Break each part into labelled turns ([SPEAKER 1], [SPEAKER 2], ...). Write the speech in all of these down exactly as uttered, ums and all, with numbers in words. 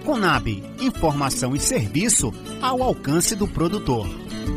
[SPEAKER 1] Conab, informação e serviço ao alcance do produtor.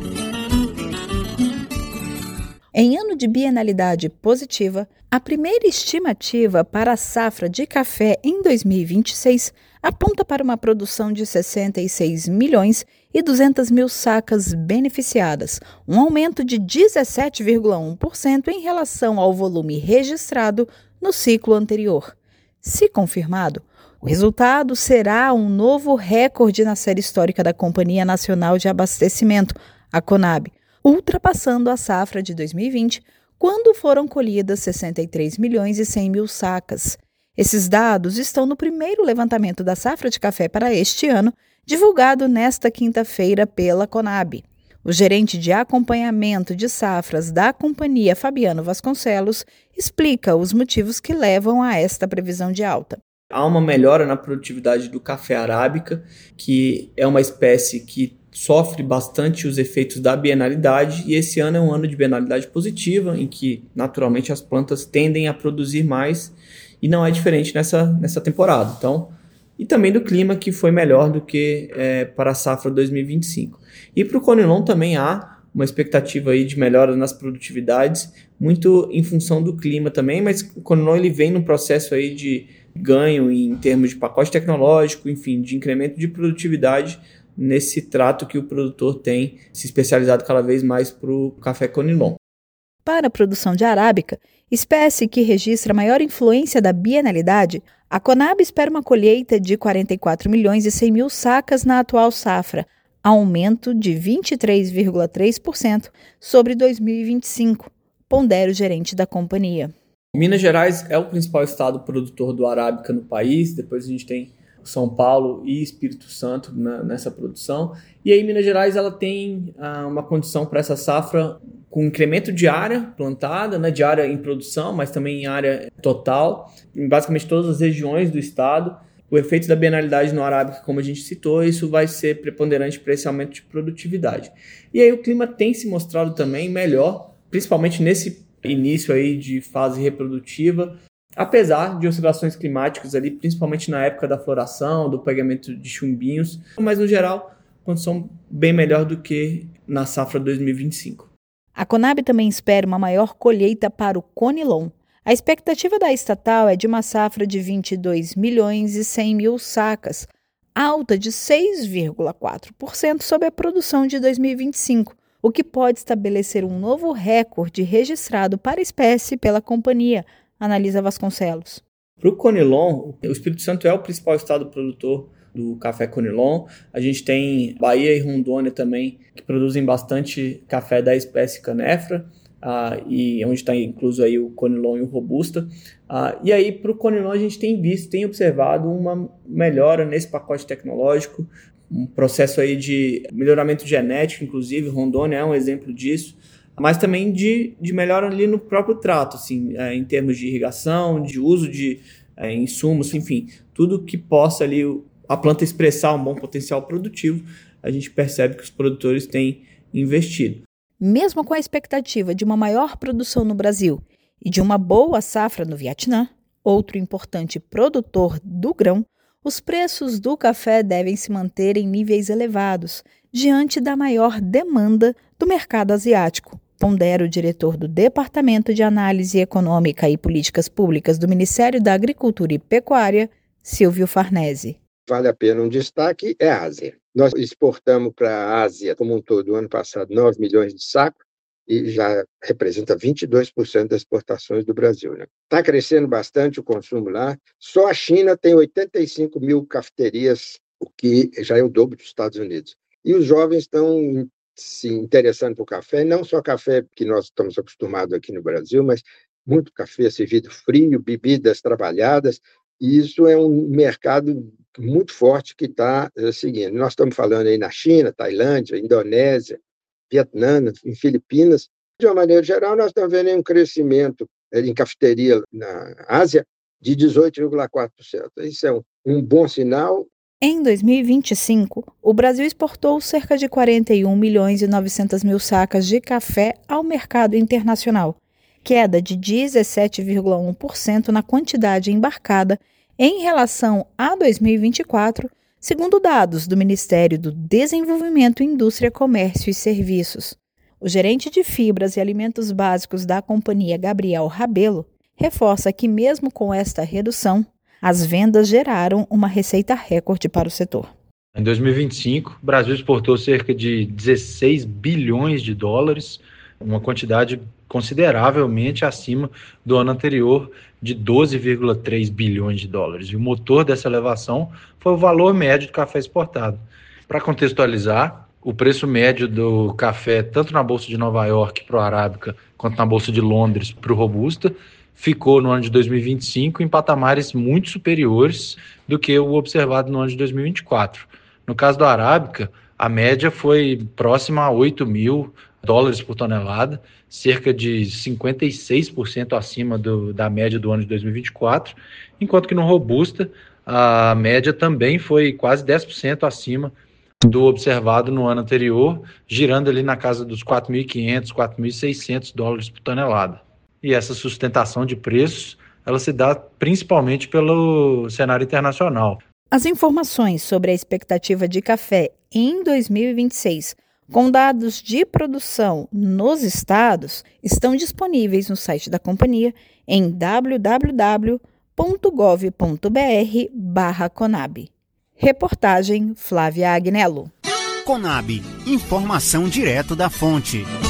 [SPEAKER 2] Em ano de bienalidade positiva, a primeira estimativa para a safra de café em dois mil e vinte e seis aponta para uma produção de sessenta e seis milhões e duzentas mil sacas beneficiadas, um aumento de dezessete vírgula um por cento em relação ao volume registrado no ciclo anterior. Se confirmado, o resultado será um novo recorde na série histórica da Companhia Nacional de Abastecimento, a Conab, ultrapassando a safra de dois mil e vinte, quando foram colhidas sessenta e três milhões e cem mil sacas. Esses dados estão no primeiro levantamento da safra de café para este ano, divulgado nesta quinta-feira pela Conab. O gerente de acompanhamento de safras da companhia, Fabiano Vasconcelos, explica os motivos que levam a esta previsão de alta.
[SPEAKER 3] Há uma melhora na produtividade do café arábica, que é uma espécie que sofre bastante os efeitos da bienalidade, e esse ano é um ano de bienalidade positiva, em que naturalmente as plantas tendem a produzir mais, e não é diferente nessa, nessa temporada. Então, e também do clima, que foi melhor do que é, para a safra dois mil e vinte e cinco. E para o Conilon também há uma expectativa aí de melhora nas produtividades, muito em função do clima também, mas o Conilon ele vem num processo aí de ganho em termos de pacote tecnológico, enfim, de incremento de produtividade nesse trato que o produtor tem se especializado cada vez mais para o café Conilon.
[SPEAKER 2] Para a produção de arábica, espécie que registra maior influência da bienalidade, a Conab espera uma colheita de quarenta e quatro milhões e cem mil sacas na atual safra, aumento de vinte e três vírgula três por cento sobre dois mil e vinte e cinco, pondera o gerente da companhia.
[SPEAKER 3] Minas Gerais é o principal estado produtor do arábica no país, depois a gente tem São Paulo e Espírito Santo na, nessa produção, e aí Minas Gerais ela tem ah, uma condição para essa safra com incremento de área plantada, né, de área em produção, mas também em área total, em basicamente todas as regiões do estado. O efeito da bienalidade no arábica, como a gente citou, isso vai ser preponderante para esse aumento de produtividade. E aí o clima tem se mostrado também melhor, principalmente nesse início aí de fase reprodutiva, apesar de oscilações climáticas ali, principalmente na época da floração, do pegamento de chumbinhos, mas no geral, condição bem melhor do que na safra dois mil e vinte e cinco.
[SPEAKER 2] A Conab também espera uma maior colheita para o Conilon. A expectativa da estatal é de uma safra de vinte e dois milhões e cem mil sacas, alta de seis vírgula quatro por cento sobre a produção de dois mil e vinte e cinco, o que pode estabelecer um novo recorde registrado para a espécie pela companhia, analisa Vasconcelos.
[SPEAKER 3] Para o Conilon, o Espírito Santo é o principal estado produtor do café Conilon. A gente tem Bahia e Rondônia também, que produzem bastante café da espécie Canephora, uh, e onde está incluso aí o Conilon e o Robusta. Uh, e aí, para o Conilon, a gente tem visto, tem observado uma melhora nesse pacote tecnológico, um processo aí de melhoramento genético, inclusive, Rondônia é um exemplo disso, mas também de, de melhora ali no próprio trato, assim, é, em termos de irrigação, de uso de é, insumos, enfim, tudo que possa ali a planta expressar um bom potencial produtivo, a gente percebe que os produtores têm investido.
[SPEAKER 2] Mesmo com a expectativa de uma maior produção no Brasil e de uma boa safra no Vietnã, outro importante produtor do grão, os preços do café devem se manter em níveis elevados, diante da maior demanda do mercado asiático, pondera o diretor do Departamento de Análise Econômica e Políticas Públicas do Ministério da Agricultura e Pecuária, Silvio Farnese.
[SPEAKER 4] Vale a pena um destaque, é a Ásia. Nós exportamos para a Ásia, como um todo, ano passado, nove milhões de sacos, e já representa vinte e dois por cento das exportações do Brasil. Está, né? Crescendo bastante o consumo lá. Só a China tem oitenta e cinco mil cafeterias, o que já é o dobro dos Estados Unidos. E os jovens estão se interessando por café, não só café que nós estamos acostumados aqui no Brasil, mas muito café servido frio, bebidas trabalhadas, e isso é um mercado muito forte que está é, seguindo. Nós estamos falando aí na China, Tailândia, Indonésia, Vietnã, em Filipinas. De uma maneira geral, nós estamos vendo um crescimento em cafeteria na Ásia de dezoito vírgula quatro por cento. Isso é um, um bom sinal.
[SPEAKER 2] Em dois mil e vinte e cinco, o Brasil exportou cerca de quarenta e um milhões e novecentas mil sacas de café ao mercado internacional, queda de dezessete vírgula um por cento na quantidade embarcada em relação a dois mil e vinte e quatro, segundo dados do Ministério do Desenvolvimento, Indústria, Comércio e Serviços. O gerente de fibras e alimentos básicos da companhia, Gabriel Rabelo, reforça que mesmo com esta redução, as vendas geraram uma receita recorde para o setor.
[SPEAKER 5] Em dois mil e vinte e cinco, o Brasil exportou cerca de dezesseis bilhões de dólares, uma quantidade consideravelmente acima do ano anterior de doze vírgula três bilhões de dólares. E o motor dessa elevação foi o valor médio do café exportado. Para contextualizar, o preço médio do café, tanto na Bolsa de Nova York para o Arábica, quanto na Bolsa de Londres para o Robusta, ficou no ano de dois mil e vinte e cinco em patamares muito superiores do que o observado no ano de dois mil e vinte e quatro. No caso do Arábica, a média foi próxima a oito mil dólares por tonelada, cerca de cinquenta e seis por cento acima do, da média do ano de dois mil e vinte e quatro, enquanto que no Robusta a média também foi quase dez por cento acima do observado no ano anterior, girando ali na casa dos quatro mil e quinhentos, quatro mil e seiscentos dólares por tonelada. E essa sustentação de preços, ela se dá principalmente pelo cenário internacional.
[SPEAKER 2] As informações sobre a expectativa de café em dois mil e vinte e seis, com dados de produção nos estados, estão disponíveis no site da companhia em w w w ponto gov ponto b r barra Conab. Reportagem Flávia Agnello.
[SPEAKER 1] Conab, informação direto da fonte.